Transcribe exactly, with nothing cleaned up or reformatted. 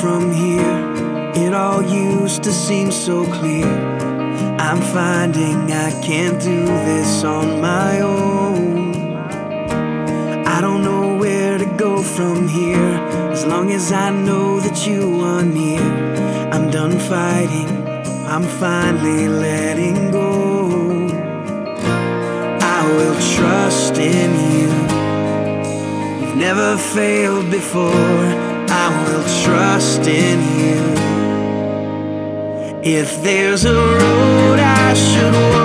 from here. It all used to seem so clear. I'm finding I can't do this on my own. I don't know where to go from here. As long as I know that you are near, I'm done fighting, I'm finally letting go. I will trust in you. You've never failed before. I will trust in you. If there's a road I should walk,